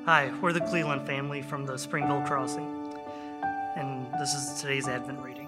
Hi, we're the Cleveland family from the Springville Crossing, and this is today's Advent reading.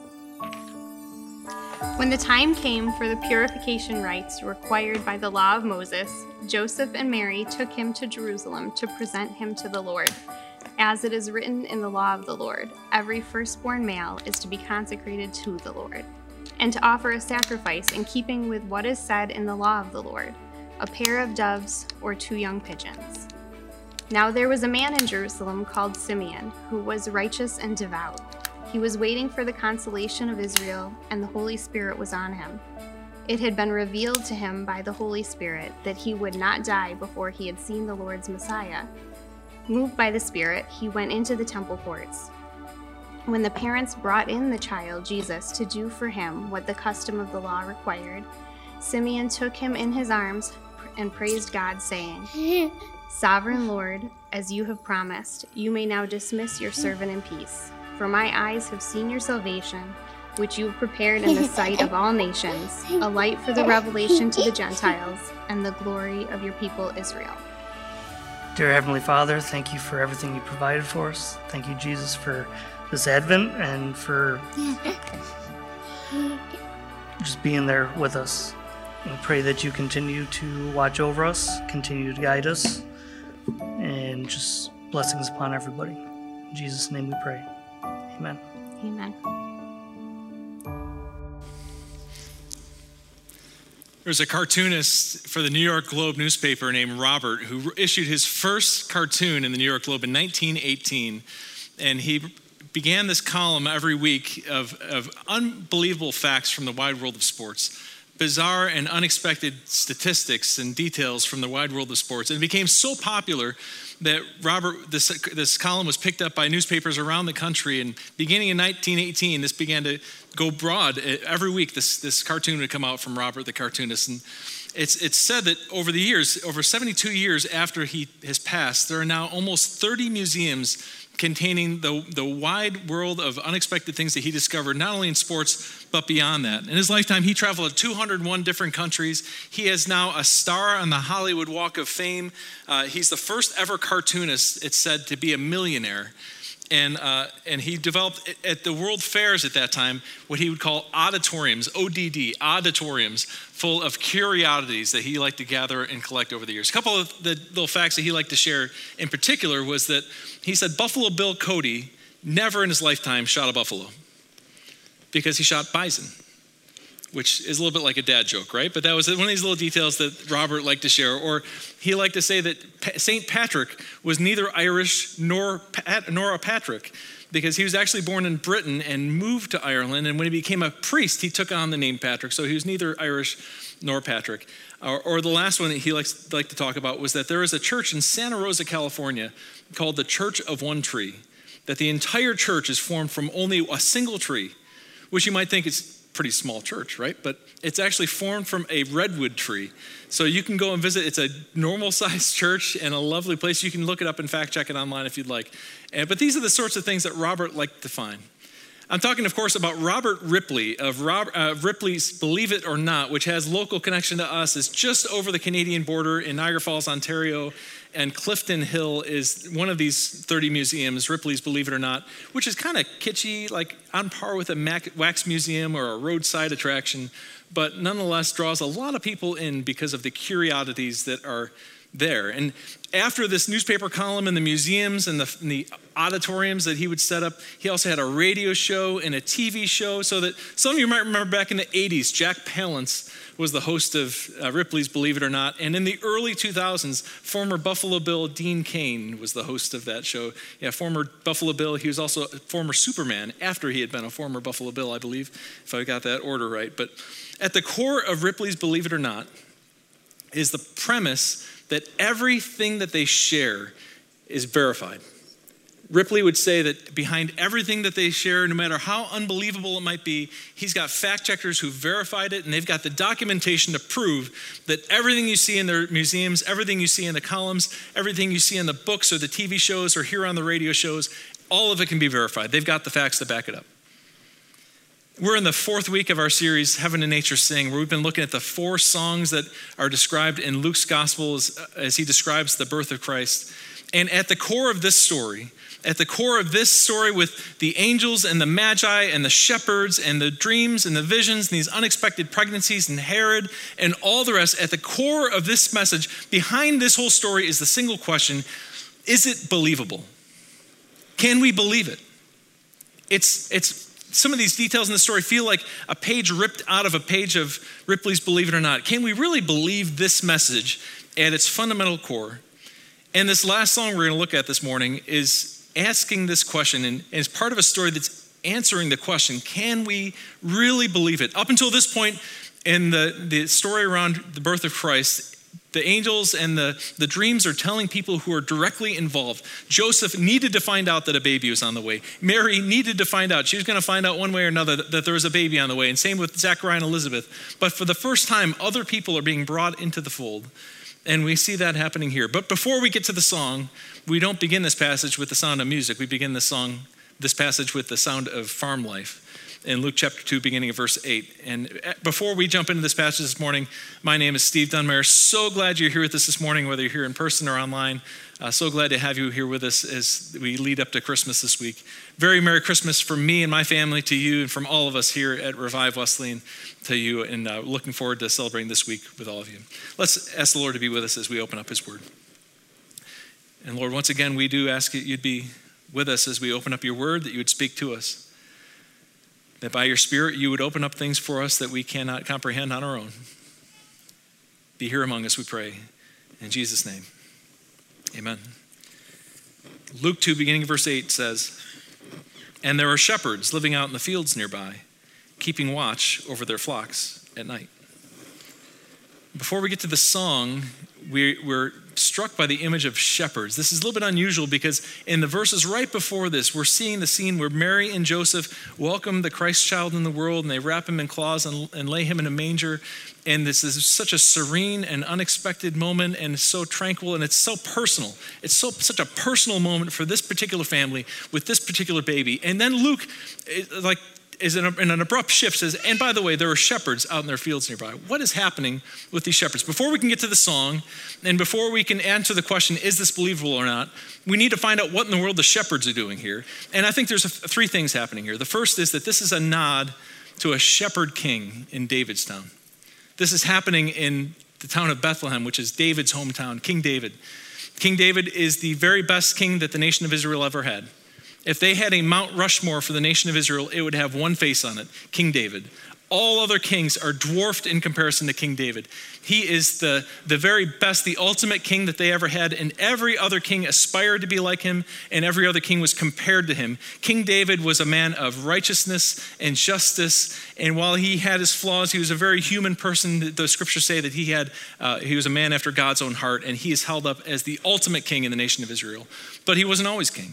When the time came for the purification rites required by the law of Moses, Joseph and Mary took him to Jerusalem to present him to the Lord. As it is written in the law of the Lord, every firstborn male is to be consecrated to the Lord, and to offer a sacrifice in keeping with what is said in the law of the Lord, a pair of doves or 2 young pigeons. Now there was a man in Jerusalem called Simeon, who was righteous and devout. He was waiting for the consolation of Israel, and the Holy Spirit was on him. It had been revealed to him by the Holy Spirit that he would not die before he had seen the Lord's Messiah. Moved by the Spirit, he went into the temple courts. When the parents brought in the child Jesus to do for him what the custom of the law required, Simeon took him in his arms and praised God, saying, "Sovereign Lord, as you have promised, you may now dismiss your servant in peace. For my eyes have seen your salvation, which you have prepared in the sight of all nations, a light for the revelation to the Gentiles, and the glory of your people Israel." Dear Heavenly Father, thank you for everything you provided for us. Thank you, Jesus, for this Advent and for just being there with us. We pray that you continue to watch over us, continue to guide us, and just blessings upon everybody. In Jesus' name we pray. Amen. Amen. There's a cartoonist for the New York Globe newspaper named Robert who issued his first cartoon in the New York Globe in 1918. And he began this column every week of unbelievable facts from the wide world of sports, bizarre and unexpected statistics and details from the wide world of sports. And it became so popular that this column was picked up by newspapers around the country. And beginning in 1918, this began to go broad. Every week, this cartoon would come out from Robert the cartoonist. And it's said that over the years, over 72 years after he has passed, there are now almost 30 museums containing the wide world of unexpected things that he discovered, not only in sports, but beyond that. In his lifetime, he traveled to 201 different countries. He is now a star on the Hollywood Walk of Fame. He's the first ever cartoonist, it's said, to be a millionaire. And he developed at the world fairs at that time what he would call auditoriums, ODD, auditoriums, full of curiosities that he liked to gather and collect over the years. A couple of the little facts that he liked to share in particular was that he said Buffalo Bill Cody never in his lifetime shot a buffalo because he shot bison, which is a little bit like a dad joke, right? But that was one of these little details that Robert liked to share. Or he liked to say that St. Patrick was neither Irish nor a Patrick, because he was actually born in Britain and moved to Ireland. And when he became a priest, he took on the name Patrick. So he was neither Irish nor Patrick. Or the last one that he liked to talk about was that there is a church in Santa Rosa, California, called the Church of One Tree, that the entire church is formed from only a single tree, which you might think is pretty small church, right? But it's actually formed from a redwood tree. So you can go and visit. It's a normal sized church and a lovely place. You can look it up and fact check it online if you'd like. But these are the sorts of things that Robert liked to find. I'm talking, of course, about Robert Ripley of Ripley's Believe It or Not, which has local connection to us. It's just over the Canadian border in Niagara Falls, Ontario. And Clifton Hill is one of these 30 museums, Ripley's Believe It or Not, which is kind of kitschy, like on par with a wax museum or a roadside attraction, but nonetheless draws a lot of people in because of the curiosities that are there. And after this newspaper column in the museums and the auditoriums that he would set up, he also had a radio show and a TV show, so that some of you might remember back in the 80s, Jack Palance was the host of Ripley's Believe It or Not. And in the early 2000s, former Buffalo Bill Dean Cain was the host of that show. Yeah, former Buffalo Bill. He was also a former Superman after he had been a former Buffalo Bill, I believe, if I got that order right. But at the core of Ripley's Believe It or Not is the premise that everything that they share is verified. Ripley would say that behind everything that they share, no matter how unbelievable it might be, he's got fact checkers who verified it, and they've got the documentation to prove that everything you see in their museums, everything you see in the columns, everything you see in the books or the TV shows or hear on the radio shows, all of it can be verified. They've got the facts to back it up. We're in the 4th week of our series, Heaven and Nature Sing, where we've been looking at the 4 songs that are described in Luke's gospel as he describes the birth of Christ. And at the core of this story with the angels and the magi and the shepherds and the dreams and the visions and these unexpected pregnancies and Herod and all the rest, at the core of this message, behind this whole story is the single question: is it believable? Can we believe it? It's some of these details in the story feel like a page ripped out of a page of Ripley's Believe It or Not. Can we really believe this message at its fundamental core? And this last song we're going to look at this morning is asking this question, and it's part of a story that's answering the question: can we really believe it? Up until this point in the story around the birth of Christ, the angels and the dreams are telling people who are directly involved. Joseph needed to find out that a baby was on the way. Mary needed to find out. She was going to find out one way or another that there was a baby on the way. And same with Zechariah and Elizabeth. But for the first time, other people are being brought into the fold. And we see that happening here. But before we get to the song, we don't begin this passage with the sound of music. We begin this passage with the sound of farm life in Luke chapter 2, beginning of verse 8. And before we jump into this passage this morning, my name is Steve Dunmeyer. So glad you're here with us this morning, whether you're here in person or online. So glad to have you here with us as we lead up to Christmas this week. Very Merry Christmas from me and my family to you, and from all of us here at Revive Wesleyan to you, and looking forward to celebrating this week with all of you. Let's ask the Lord to be with us as we open up his word. And Lord, once again, we do ask that you'd be with us as we open up your word, that you would speak to us, that by your Spirit you would open up things for us that we cannot comprehend on our own. Be here among us, we pray. In Jesus' name, amen. Luke 2, beginning of verse 8 says, "And there were shepherds living out in the fields nearby, keeping watch over their flocks at night." Before we get to the song, we're struck by the image of shepherds. This is a little bit unusual because in the verses right before this, we're seeing the scene where Mary and Joseph welcome the Christ child in the world, and they wrap him in cloths and lay him in a manger. And this is such a serene and unexpected moment, and so tranquil, and it's so personal. It's such a personal moment for this particular family with this particular baby. And then Luke, is in an abrupt shift, says, and by the way, there were shepherds out in their fields nearby. What is happening with these shepherds? Before we can get to the song, and before we can answer the question, is this believable or not, we need to find out what in the world the shepherds are doing here. And I think there's three things happening here. The first is that this is a nod to a shepherd king in David's town. This is happening in the town of Bethlehem, which is David's hometown, King David. King David is the very best king that the nation of Israel ever had. If they had a Mount Rushmore for the nation of Israel, it would have one face on it: King David. All other kings are dwarfed in comparison to King David. He is the very best, the ultimate king that they ever had, and every other king aspired to be like him, and every other king was compared to him. King David was a man of righteousness and justice, and while he had his flaws, he was a very human person. The scriptures say that he was a man after God's own heart, and he is held up as the ultimate king in the nation of Israel. But he wasn't always king.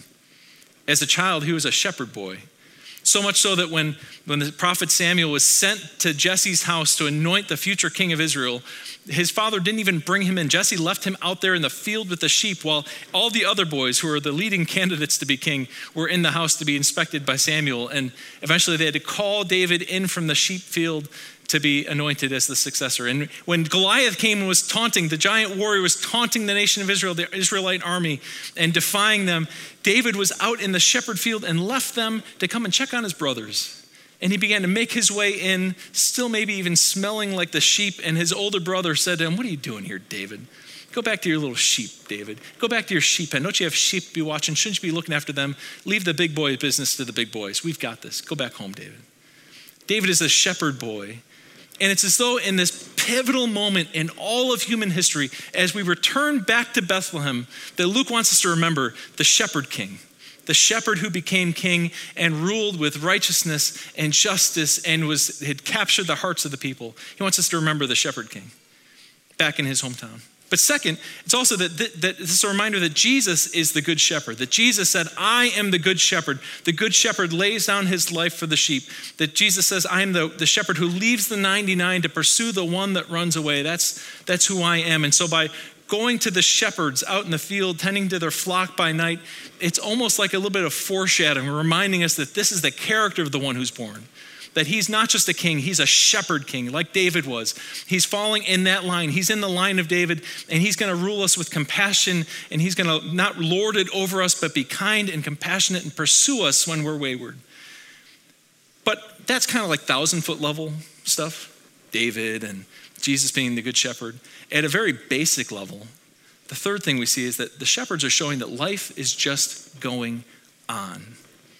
As a child, he was a shepherd boy. So much so that when the prophet Samuel was sent to Jesse's house to anoint the future king of Israel, his father didn't even bring him in. Jesse left him out there in the field with the sheep while all the other boys who were the leading candidates to be king were in the house to be inspected by Samuel. And eventually they had to call David in from the sheep field to be anointed as the successor. And when Goliath came and was taunting, the giant warrior was taunting the nation of Israel, the Israelite army, and defying them, David was out in the shepherd field and left them to come and check on his brothers. And he began to make his way in, still maybe even smelling like the sheep. And his older brother said to him, "What are you doing here, David? Go back to your little sheep, David. Go back to your sheep pen. Don't you have sheep to be watching? Shouldn't you be looking after them? Leave the big boy business to the big boys. We've got this. Go back home, David." David is a shepherd boy. And it's as though in this pivotal moment in all of human history, as we return back to Bethlehem, that Luke wants us to remember the shepherd king, the shepherd who became king and ruled with righteousness and justice and had captured the hearts of the people. He wants us to remember the shepherd king back in his hometown. But second, it's also that this is a reminder that Jesus is the good shepherd, that Jesus said, "I am the good shepherd." The good shepherd lays down his life for the sheep. That Jesus says, "I am the shepherd who leaves the 99 to pursue the one that runs away." That's who I am. And so by going to the shepherds out in the field, tending to their flock by night, it's almost like a little bit of foreshadowing, reminding us that this is the character of the one who's born. that he's not just a king, he's a shepherd king like David was. He's falling in that line. He's in the line of David, and he's going to rule us with compassion, and he's going to not lord it over us, but be kind and compassionate and pursue us when we're wayward. But that's kind of like 1,000-foot level stuff, David and Jesus being the good shepherd. At a very basic level, the third thing we see is that the shepherds are showing that life is just going on.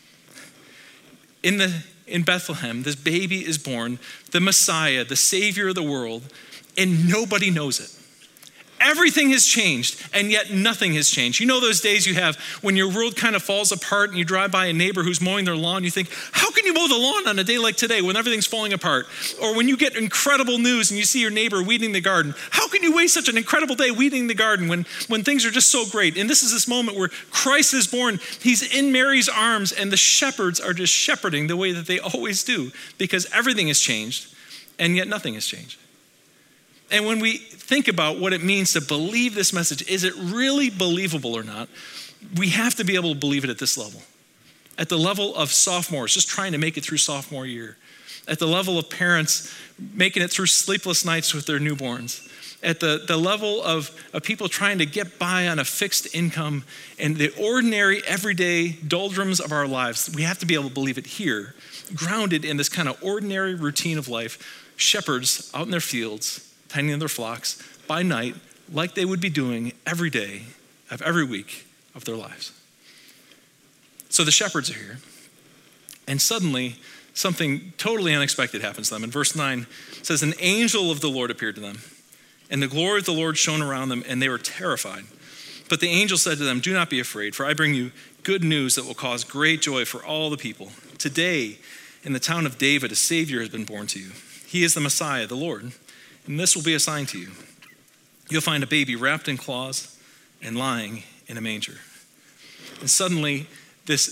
In Bethlehem, this baby is born, the Messiah, the Savior of the world, and nobody knows it. Everything has changed, and yet nothing has changed. You know those days you have when your world kind of falls apart and you drive by a neighbor who's mowing their lawn, you think, how can you mow the lawn on a day like today when everything's falling apart? Or when you get incredible news and you see your neighbor weeding the garden, how can you waste such an incredible day weeding the garden when things are just so great? And this is this moment where Christ is born. He's in Mary's arms, and the shepherds are just shepherding the way that they always do, because everything has changed, and yet nothing has changed. And when we think about what it means to believe this message, is it really believable or not? We have to be able to believe it at this level. At the level of sophomores, just trying to make it through sophomore year. At the level of parents making it through sleepless nights with their newborns. At the level of people trying to get by on a fixed income and the ordinary, everyday doldrums of our lives. We have to be able to believe it here, grounded in this kind of ordinary routine of life. Shepherds out in their fields, tending their flocks by night, like they would be doing every day of every week of their lives. So the shepherds are here, and suddenly something totally unexpected happens to them. In verse 9, it says, an angel of the Lord appeared to them, and the glory of the Lord shone around them, and they were terrified. But the angel said to them, do not be afraid, for I bring you good news that will cause great joy for all the people. Today, in the town of David, a Savior has been born to you. He is the Messiah, the Lord. And this will be a sign to you. You'll find a baby wrapped in cloths and lying in a manger. And suddenly, this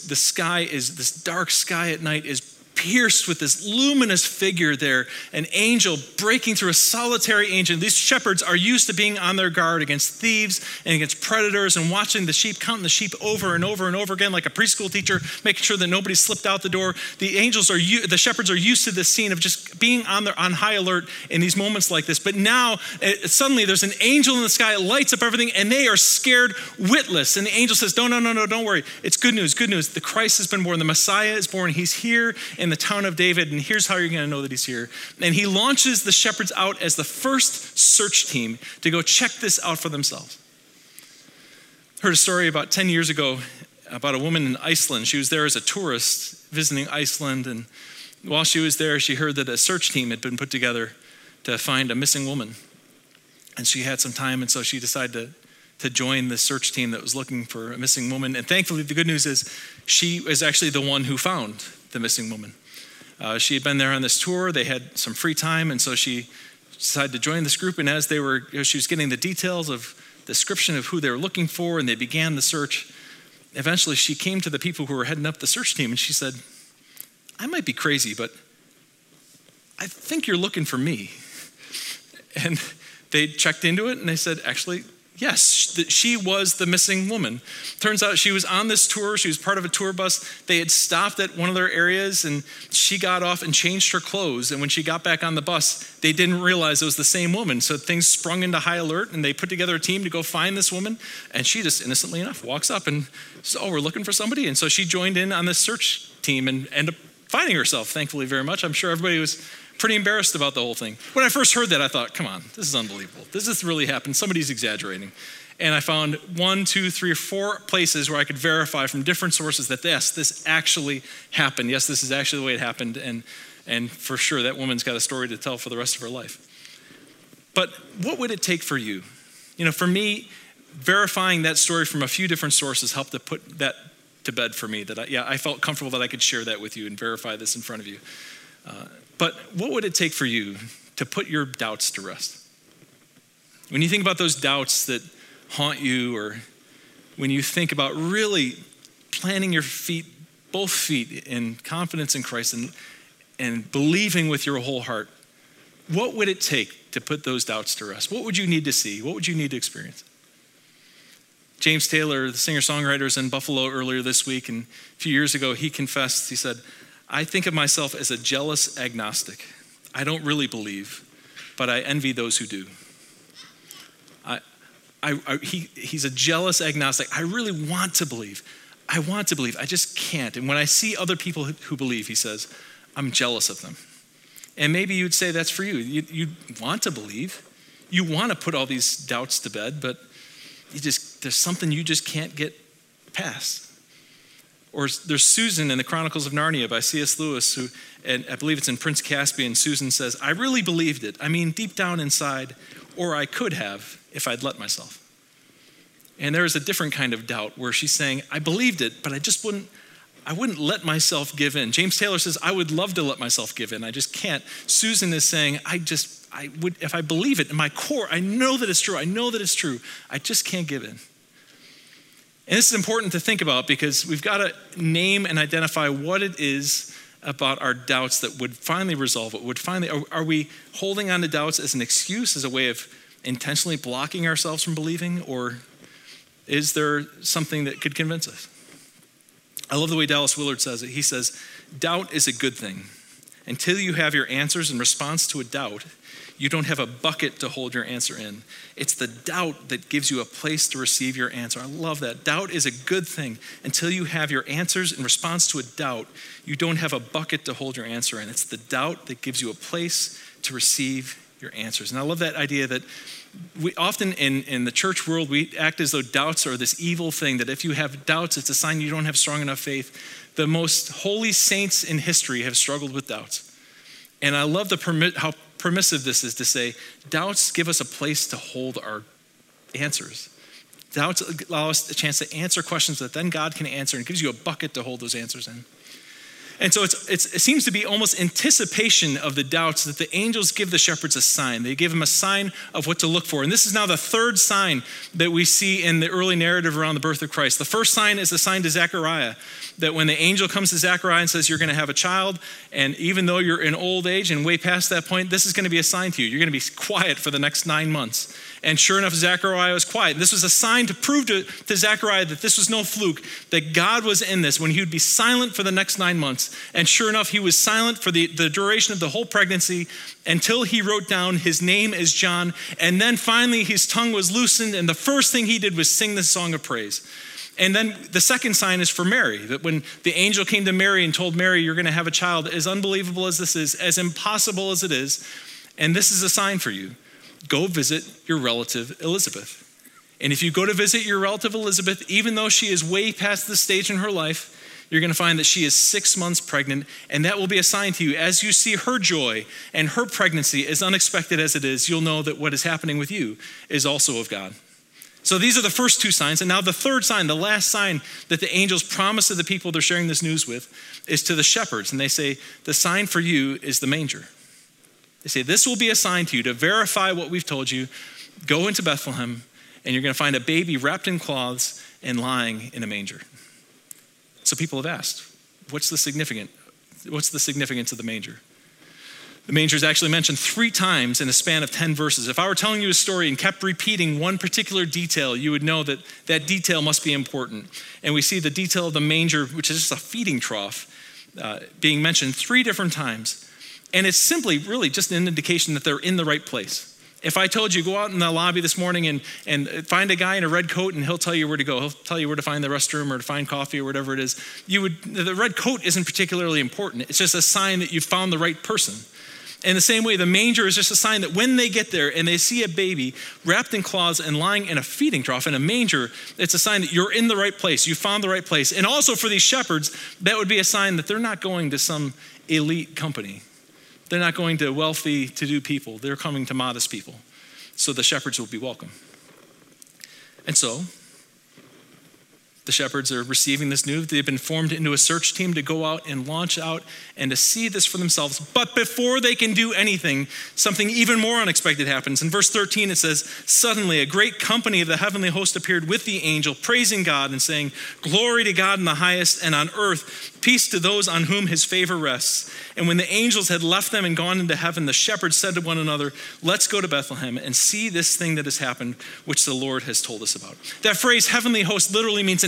dark sky at night is pierced with this luminous figure there, an angel breaking through, a solitary angel. These shepherds are used to being on their guard against thieves and against predators and watching the sheep, counting the sheep over and over and over again, like a preschool teacher, making sure that nobody slipped out the door. The shepherds are used to this scene of just being on high alert in these moments like this. But now, suddenly there's an angel in the sky, it lights up everything, and they are scared witless. And the angel says, no, don't worry. It's good news, good news. The Christ has been born. The Messiah is born. He's here in the town of David, and here's how you're going to know that he's here. And he launches the shepherds out as the first search team to go check this out for themselves. Heard a story about 10 years ago about a woman in Iceland. She was there as a tourist visiting Iceland, and while she was there, she heard that a search team had been put together to find a missing woman. And she had some time, and so she decided to join the search team that was looking for a missing woman. And thankfully, the good news is she was actually the one who found the missing woman. She had been there on this tour. They had some free time, and so she decided to join this group. And as she was getting the details of the description of who they were looking for, and they began the search, eventually she came to the people who were heading up the search team, and she said, I might be crazy, but I think you're looking for me. And they checked into it, and they said, actually, yes, she was the missing woman. Turns out she was on this tour. She was part of a tour bus. They had stopped at one of their areas, and she got off and changed her clothes. And when she got back on the bus, they didn't realize it was the same woman. So things sprung into high alert, and they put together a team to go find this woman. And she just innocently enough walks up and says, oh, we're looking for somebody. And so she joined in on this search team and ended up finding herself, thankfully, very much. I'm sure everybody was pretty embarrassed about the whole thing. When I first heard that, I thought, come on, this is unbelievable. This really happened. Somebody's exaggerating. And I found 1, 2, 3, or 4 places where I could verify from different sources that yes, this actually happened. Yes, this is actually the way it happened. And for sure, that woman's got a story to tell for the rest of her life. But what would it take for you? You know, for me, verifying that story from a few different sources helped to put that to bed for me. That I felt comfortable that I could share that with you and verify this in front of you. But what would it take for you to put your doubts to rest? When you think about those doubts that haunt you, or when you think about really planting your feet, both feet, in confidence in Christ and believing with your whole heart, what would it take to put those doubts to rest? What would you need to see? What would you need to experience? James Taylor, the singer-songwriter, was in Buffalo earlier this week, and a few years ago, he confessed, he said, I think of myself as a jealous agnostic. I don't really believe, but I envy those who do. He's a jealous agnostic. I really want to believe. I want to believe. I just can't. And when I see other people who believe, he says, I'm jealous of them. And maybe you'd say that's for you. You want to believe. You want to put all these doubts to bed, but there's something you just can't get past. Or there's Susan in the Chronicles of Narnia by C.S. Lewis, who, and I believe it's in Prince Caspian, Susan says, I really believed it. I mean, deep down inside, or I could have if I'd let myself. And there is a different kind of doubt where she's saying, I believed it, but I wouldn't let myself give in. James Taylor says, I would love to let myself give in. I just can't. Susan is saying, I would, if I believe it in my core, I know that it's true. I know that it's true. I just can't give in. And this is important to think about because we've got to name and identify what it is about our doubts that would finally resolve it. Are we holding on to doubts as an excuse, as a way of intentionally blocking ourselves from believing, or is there something that could convince us? I love the way Dallas Willard says it. He says, doubt is a good thing. Until you have your answers in response to a doubt, you don't have a bucket to hold your answer in. It's the doubt that gives you a place to receive your answer. I love that. Doubt is a good thing. Until you have your answers in response to a doubt, you don't have a bucket to hold your answer in. It's the doubt that gives you a place to receive your answers. And I love that idea that we often in the church world, we act as though doubts are this evil thing, that if you have doubts, it's a sign you don't have strong enough faith. The most holy saints in history have struggled with doubts. And I love how permissive this is to say, doubts give us a place to hold our answers. Doubts allow us a chance to answer questions that then God can answer, and gives you a bucket to hold those answers in. And so it seems to be almost anticipation of the doubts that the angels give the shepherds a sign. They give them a sign of what to look for. And this is now the third sign that we see in the early narrative around the birth of Christ. The first sign is the sign to Zechariah, that when the angel comes to Zechariah and says, you're going to have a child, and even though you're in old age and way past that point, this is going to be a sign to you. You're going to be quiet for the next 9 months. And sure enough, Zechariah was quiet. This was a sign to prove to Zechariah that this was no fluke, that God was in this, when he would be silent for the next 9 months. And sure enough, he was silent for the duration of the whole pregnancy until he wrote down his name is John. And then finally, his tongue was loosened, and the first thing he did was sing this song of praise. And then the second sign is for Mary, that when the angel came to Mary and told Mary, you're going to have a child, as unbelievable as this is, as impossible as it is, and this is a sign for you. Go visit your relative Elizabeth. And if you go to visit your relative Elizabeth, even though she is way past this stage in her life, you're going to find that she is 6 months pregnant, and that will be a sign to you. As you see her joy and her pregnancy, as unexpected as it is, you'll know that what is happening with you is also of God. So these are the first two signs. And now the third sign, the last sign that the angels promise to the people they're sharing this news with, is to the shepherds. And they say, the sign for you is the manger. They say, this will be a sign to you to verify what we've told you. Go into Bethlehem, and you're going to find a baby wrapped in cloths and lying in a manger. So people have asked, what's the significance of the manger? The manger is actually mentioned 3 times in a span of 10 verses. If I were telling you a story and kept repeating one particular detail, you would know that that detail must be important. And we see the detail of the manger, which is just a feeding trough, being mentioned 3 different times. And it's simply really just an indication that they're in the right place. If I told you, go out in the lobby this morning and find a guy in a red coat and he'll tell you where to go. He'll tell you where to find the restroom or to find coffee or whatever it is. The red coat isn't particularly important. It's just a sign that you've found the right person. In the same way, the manger is just a sign that when they get there and they see a baby wrapped in cloths and lying in a feeding trough in a manger, it's a sign that you're in the right place. You found the right place. And also for these shepherds, that would be a sign that they're not going to some elite company. They're not going to wealthy, to-do people. They're coming to modest people. So the shepherds will be welcome. And so the shepherds are receiving this news. They've been formed into a search team to go out and launch out and to see this for themselves. But before they can do anything, something even more unexpected happens. In verse 13, it says, suddenly a great company of the heavenly host appeared with the angel, praising God and saying, glory to God in the highest, and on earth, peace to those on whom his favor rests. And when the angels had left them and gone into heaven, the shepherds said to one another, let's go to Bethlehem and see this thing that has happened, which the Lord has told us about. That phrase, heavenly host, literally means an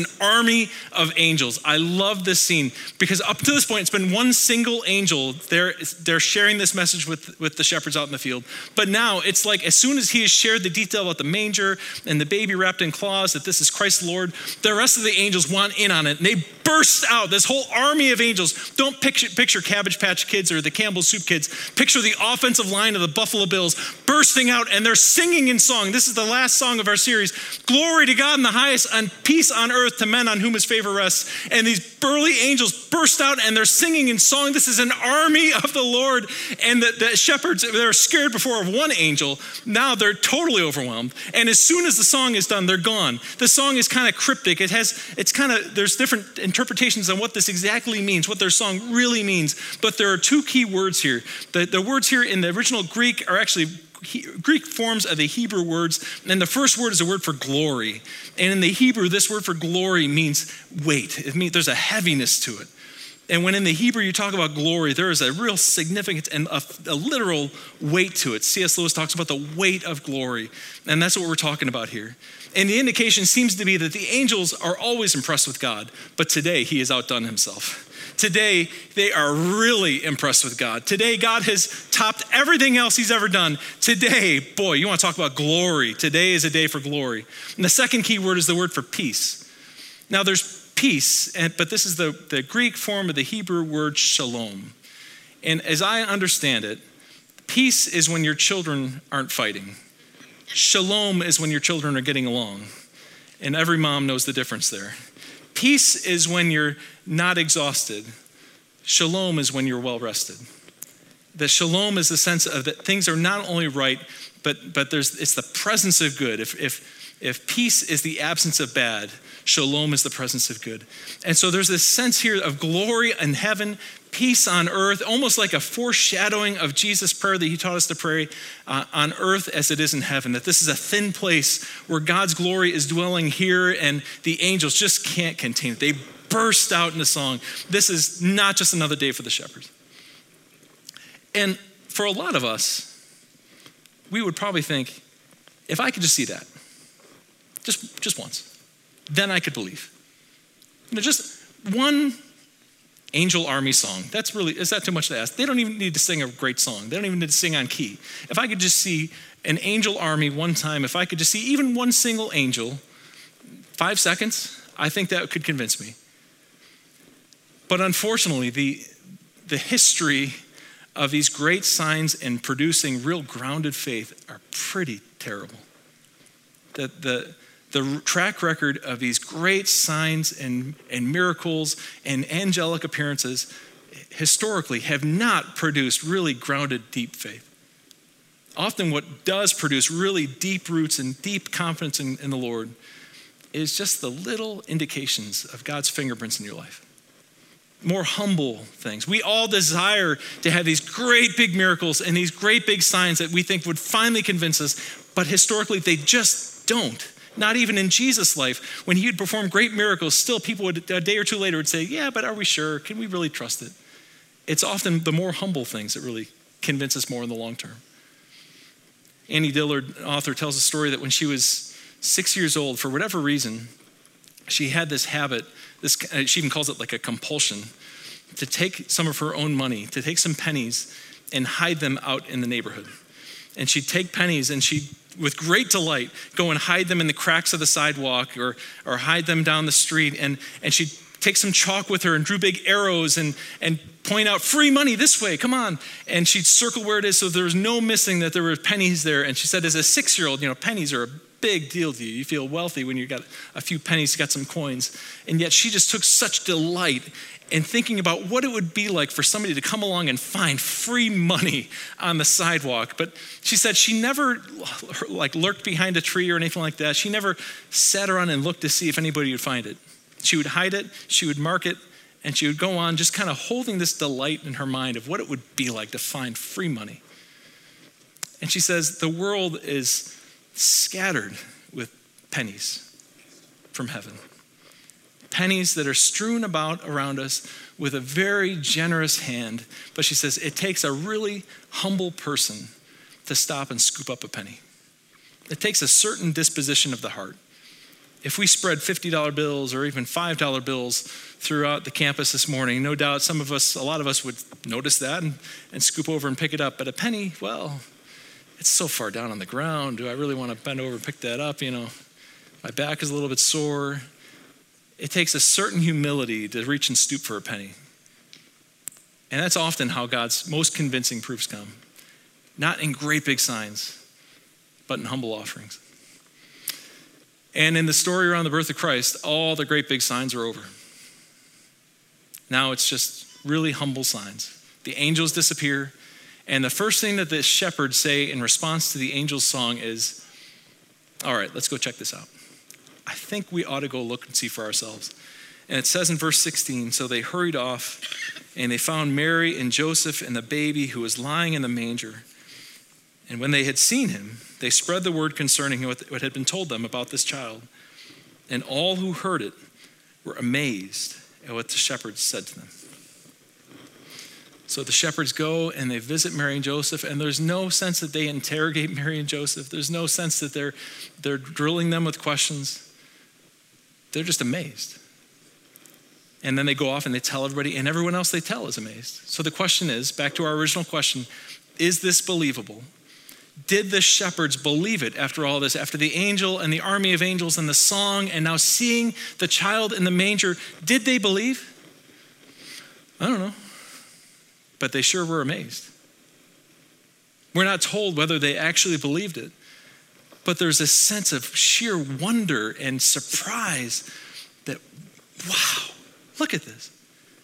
an army of angels. I love this scene because up to this point, it's been one single angel. They're sharing this message with the shepherds out in the field. But now it's like as soon as he has shared the detail about the manger and the baby wrapped in cloths, that this is Christ the Lord, the rest of the angels want in on it. And they burst out, this whole army of angels. Don't picture Cabbage Patch Kids or the Campbell's Soup Kids. Picture the offensive line of the Buffalo Bills bursting out, and they're singing in song. This is the last song of our series. Glory to God in the highest, and peace on earth to men on whom his favor rests. And these burly angels burst out, and they're singing in song. This is an army of the Lord. And the shepherds, they were scared before of one angel. Now they're totally overwhelmed. And as soon as the song is done, they're gone. The song is kind of cryptic. There's different interpretations on what this exactly means, what their song really means. But there are two key words here. The words here in the original Greek are actually Greek forms of the Hebrew words. And the first word is a word for glory. And in the Hebrew, this word for glory means weight. It means there's a heaviness to it. And when in the Hebrew you talk about glory, there is a real significance and a literal weight to it. C.S. Lewis talks about the weight of glory. And that's what we're talking about here. And the indication seems to be that the angels are always impressed with God, but today he has outdone himself. Today, they are really impressed with God. Today, God has topped everything else he's ever done. Today, boy, you want to talk about glory. Today is a day for glory. And the second key word is the word for peace. Now, there's peace, but this is the Greek form of the Hebrew word shalom. And as I understand it, peace is when your children aren't fighting. Shalom is when your children are getting along. And every mom knows the difference there. Peace is when you're not exhausted. Shalom is when you're well rested. The shalom is the sense of that things are not only right, but it's the presence of good. If peace is the absence of bad, shalom is the presence of good. And so there's this sense here of glory in heaven, peace on earth, almost like a foreshadowing of Jesus' prayer that he taught us to pray on earth as it is in heaven, that this is a thin place where God's glory is dwelling here and the angels just can't contain it. They burst out into song. This is not just another day for the shepherds. And for a lot of us, we would probably think, if I could just see that, just once, then I could believe. Just one angel army song. Is that too much to ask? They don't even need to sing a great song. They don't even need to sing on key. If I could just see an angel army one time, if I could just see even one single angel, 5 seconds, I think that could convince me. But unfortunately, the history of these great signs in producing real grounded faith are pretty terrible. The track record of these great signs and miracles and angelic appearances historically have not produced really grounded, deep faith. Often what does produce really deep roots and deep confidence in the Lord is just the little indications of God's fingerprints in your life. More humble things. We all desire to have these great big miracles and these great big signs that we think would finally convince us, but historically they just don't. Not even in Jesus' life. When he would perform great miracles, still people would, a day or two later, would say, yeah, but are we sure? Can we really trust it? It's often the more humble things that really convince us more in the long term. Annie Dillard, an author, tells a story that when she was 6 years old, for whatever reason, she had this habit, she even calls it like a compulsion, to take some of her own money, to take some pennies and hide them out in the neighborhood. And she'd take pennies and she'd, with great delight, go and hide them in the cracks of the sidewalk or hide them down the street. And she'd take some chalk with her and drew big arrows and point out, free money this way, come on. And she'd circle where it is so there was no missing that there were pennies there. And she said, as a 6-year-old, pennies are a big deal to you. You feel wealthy when you got a few pennies, got some coins. And yet she just took such delight in thinking about what it would be like for somebody to come along and find free money on the sidewalk. But she said she never lurked behind a tree or anything like that. She never sat around and looked to see if anybody would find it. She would hide it, she would mark it, and she would go on just kind of holding this delight in her mind of what it would be like to find free money. And she says the world is scattered with pennies from heaven. Pennies that are strewn about around us with a very generous hand. But she says it takes a really humble person to stop and scoop up a penny. It takes a certain disposition of the heart. If we spread $50 bills or even $5 bills throughout the campus this morning, no doubt a lot of us would notice that and scoop over and pick it up. But a penny, well, it's so far down on the ground. Do I really want to bend over and pick that up? My back is a little bit sore. It takes a certain humility to reach and stoop for a penny. And that's often how God's most convincing proofs come. Not in great big signs, but in humble offerings. And in the story around the birth of Christ, all the great big signs are over. Now it's just really humble signs. The angels disappear, and the first thing that the shepherds say in response to the angel's song is, all right, let's go check this out. I think we ought to go look and see for ourselves. And it says in verse 16, so they hurried off, and they found Mary and Joseph and the baby who was lying in the manger. And when they had seen him, they spread the word concerning what had been told them about this child. And all who heard it were amazed at what the shepherds said to them. So the shepherds go and they visit Mary and Joseph, and there's no sense that they interrogate Mary and Joseph. There's no sense that they're drilling them with questions. They're just amazed. And then they go off and they tell everybody, and everyone else they tell is amazed. So the question is, back to our original question, is this believable? Did the shepherds believe it after all this, after the angel and the army of angels and the song and now seeing the child in the manger? Did they believe? I don't know. But they sure were amazed. We're not told whether they actually believed it, but there's a sense of sheer wonder and surprise that, wow, look at this.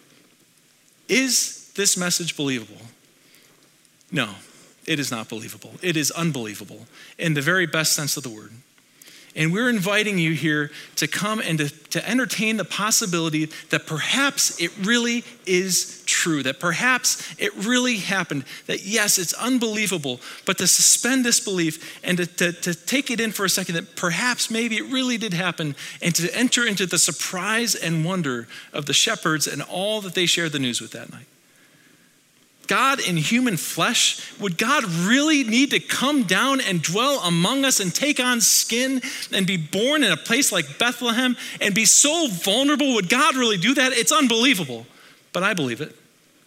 Is this message believable? No. It is not believable. It is unbelievable in the very best sense of the word. And we're inviting you here to come and to entertain the possibility that perhaps it really is true, that perhaps it really happened, that yes, it's unbelievable, but to suspend disbelief and to take it in for a second that perhaps maybe it really did happen, and to enter into the surprise and wonder of the shepherds and all that they shared the news with that night. God in human flesh, would God really need to come down and dwell among us and take on skin and be born in a place like Bethlehem and be so vulnerable? Would God really do that? It's unbelievable, but I believe it.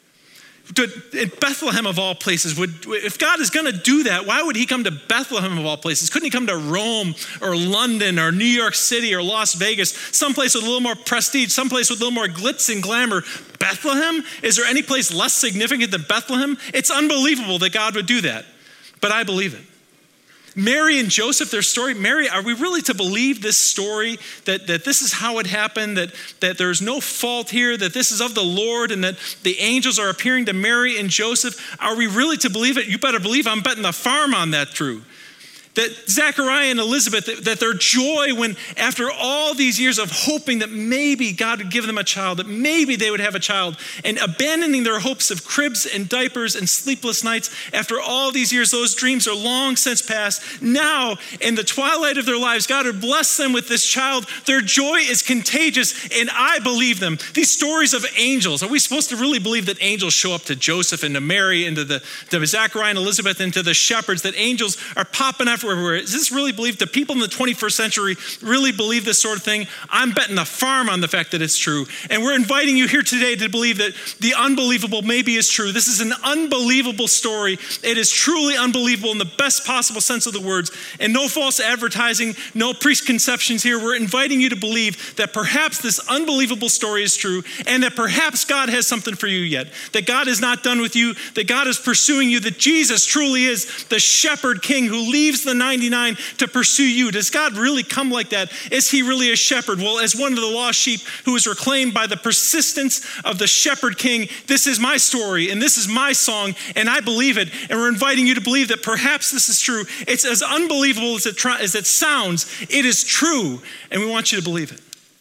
In Bethlehem of all places, if God is going to do that, why would he come to Bethlehem of all places? Couldn't he come to Rome or London or New York City or Las Vegas, someplace with a little more prestige, someplace with a little more glitz and glamour? Bethlehem? Is there any place less significant than Bethlehem? It's unbelievable that God would do that, but I believe it. Mary and Joseph, their story. Mary, are we really to believe this story, that this is how it happened, that there's no fault here, that this is of the Lord, and that the angels are appearing to Mary and Joseph? Are we really to believe it? You better believe I'm betting the farm on that true. That Zechariah and Elizabeth, that their joy when after all these years of hoping that maybe God would give them a child, that maybe they would have a child, and abandoning their hopes of cribs and diapers and sleepless nights, after all these years, those dreams are long since past. Now, in the twilight of their lives, God would bless them with this child. Their joy is contagious, and I believe them. These stories of angels, are we supposed to really believe that angels show up to Joseph and to Mary and to Zechariah and Elizabeth and to the shepherds, that angels are popping up everywhere? Is this really believed? Do people in the 21st century really believe this sort of thing? I'm betting the farm on the fact that it's true. And we're inviting you here today to believe that the unbelievable maybe is true. This is an unbelievable story. It is truly unbelievable in the best possible sense of the words. And no false advertising, no preconceptions here. We're inviting you to believe that perhaps this unbelievable story is true, and that perhaps God has something for you yet. That God is not done with you, that God is pursuing you, that Jesus truly is the shepherd king who leaves the 99 to pursue you. Does God really come like that? Is he really a shepherd? Well, as one of the lost sheep who is reclaimed by the persistence of the shepherd king, this is my story and this is my song, and I believe it. And we're inviting you to believe that perhaps this is true. It's as unbelievable as it sounds. It is true, and we want you to believe it.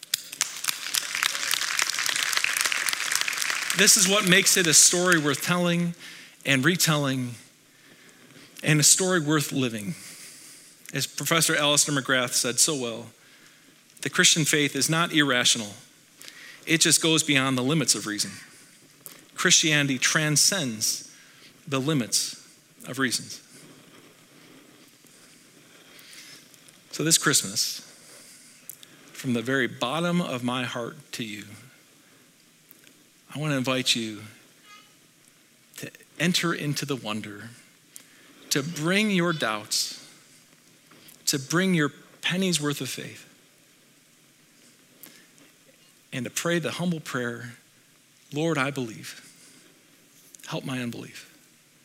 This is what makes it a story worth telling and retelling, and a story worth living. As Professor Alistair McGrath said so well, the Christian faith is not irrational. It just goes beyond the limits of reason. Christianity transcends the limits of reasons. So this Christmas, from the very bottom of my heart to you, I want to invite you to enter into the wonder, to bring your doubts, to bring your penny's worth of faith, and to pray the humble prayer, Lord, I believe. Help my unbelief.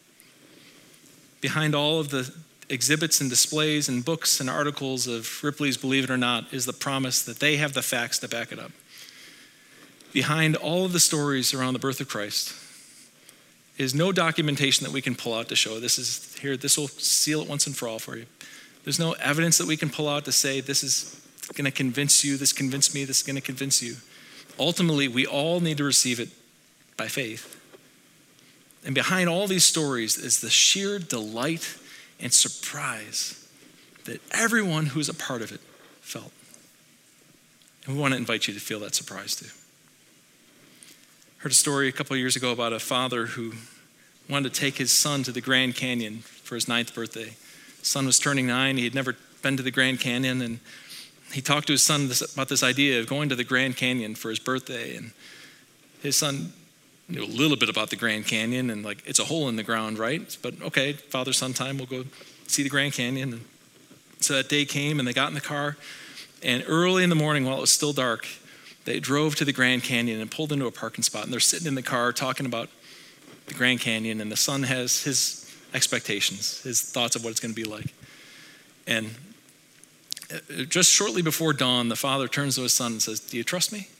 Behind all of the exhibits and displays and books and articles of Ripley's Believe It or Not is the promise that they have the facts to back it up. Behind all of the stories around the birth of Christ is no documentation that we can pull out to show this is here, this will seal it once and for all for you. There's no evidence that we can pull out to say this is going to convince you, this convinced me, this is going to convince you. Ultimately, we all need to receive it by faith. And behind all these stories is the sheer delight and surprise that everyone who's a part of it felt. And we want to invite you to feel that surprise too. Heard a story a couple of years ago about a father who wanted to take his son to the Grand Canyon for his 9th birthday. His son was turning 9. He had never been to the Grand Canyon, and he talked to his son about this idea of going to the Grand Canyon for his birthday. And his son knew a little bit about the Grand Canyon, and like, it's a hole in the ground, right? But okay, father-son time, we'll go see the Grand Canyon. And so that day came, and they got in the car, and early in the morning, while it was still dark, they drove to the Grand Canyon and pulled into a parking spot, and they're sitting in the car talking about the Grand Canyon, and the son has his expectations, his thoughts of what it's going to be like. And just shortly before dawn, the father turns to his son and says, "Do you trust me?"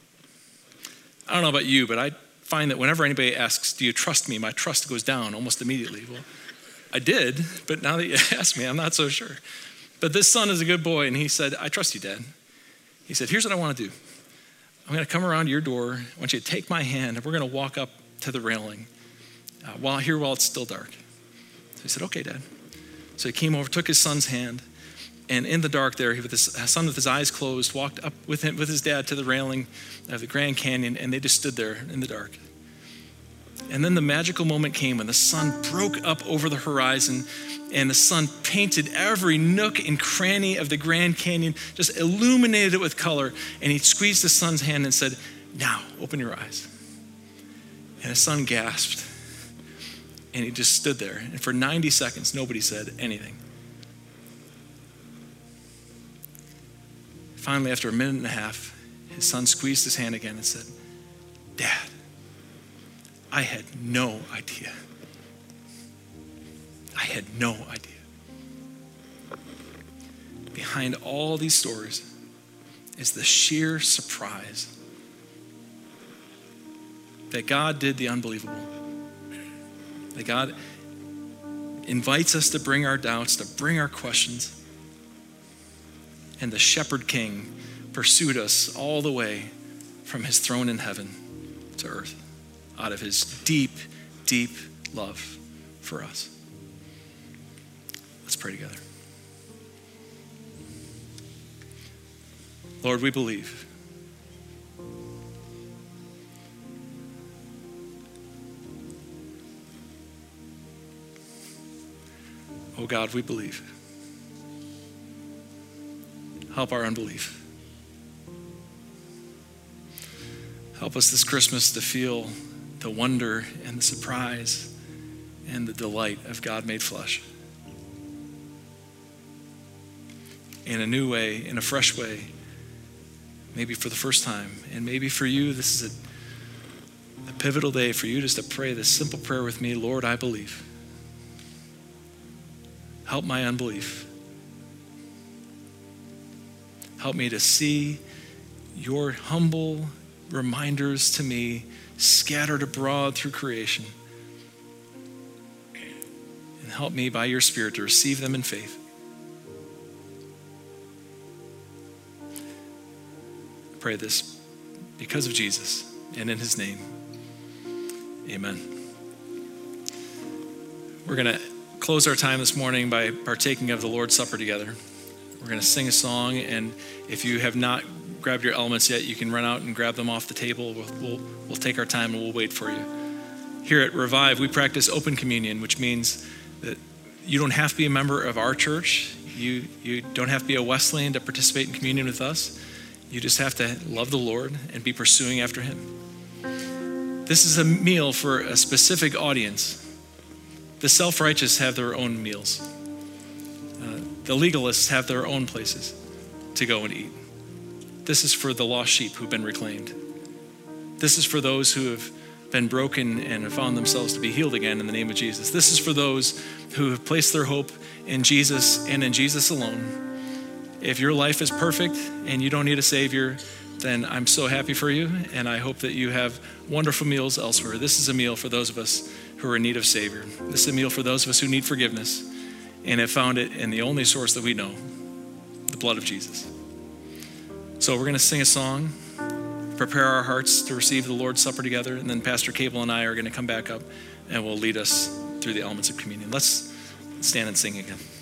I don't know about you, but I find that whenever anybody asks, "Do you trust me?" my trust goes down almost immediately. Well, I did, but now that you ask me, I'm not so sure. But this son is a good boy, and he said, "I trust you, Dad." He said, "Here's what I want to do. I'm going to come around to your door. I want you to take my hand, and we're going to walk up to the railing while it's still dark." So he said, "Okay, Dad." So he came over, took his son's hand, and in the dark there, with his son with his eyes closed, walked up with his dad to the railing of the Grand Canyon, and they just stood there in the dark. And then the magical moment came when the sun broke up over the horizon, and the sun painted every nook and cranny of the Grand Canyon, just illuminated it with color. And he squeezed his son's hand and said, "Now, open your eyes." And his son gasped, and he just stood there. And for 90 seconds, nobody said anything. Finally, after a minute and a half, his son squeezed his hand again and said, "Dad, I had no idea. I had no idea." Behind all these stories is the sheer surprise that God did the unbelievable. That God invites us to bring our doubts, to bring our questions. And the shepherd king pursued us all the way from his throne in heaven to earth out of his deep, deep love for us. Let's pray together. Lord, we believe. Oh God, we believe. Help our unbelief. Help us this Christmas to feel the wonder and the surprise and the delight of God made flesh. In a new way, in a fresh way, maybe for the first time. And maybe for you, this is a pivotal day for you just to pray this simple prayer with me. Lord, I believe. Help my unbelief. Help me to see your humble reminders to me scattered abroad through creation. And help me by your Spirit to receive them in faith. I pray this because of Jesus and in his name. Amen. We're going to close our time this morning by partaking of the Lord's Supper together. We're going to sing a song, and if you have not grabbed your elements yet, you can run out and grab them off the table. We'll take our time and we'll wait for you. Here at Revive, we practice open communion, which means that you don't have to be a member of our church. You don't have to be a Wesleyan to participate in communion with us. You just have to love the Lord and be pursuing after him. This is a meal for a specific audience. The self-righteous have their own meals. The legalists have their own places to go and eat. This is for the lost sheep who've been reclaimed. This is for those who have been broken and have found themselves to be healed again in the name of Jesus. This is for those who have placed their hope in Jesus and in Jesus alone. If your life is perfect and you don't need a Savior, then I'm so happy for you, and I hope that you have wonderful meals elsewhere. This is a meal for those of us who are in need of Savior. This is a meal for those of us who need forgiveness and have found it in the only source that we know, the blood of Jesus. So we're going to sing a song, prepare our hearts to receive the Lord's Supper together, and then Pastor Cable and I are going to come back up and will lead us through the elements of communion. Let's stand and sing again.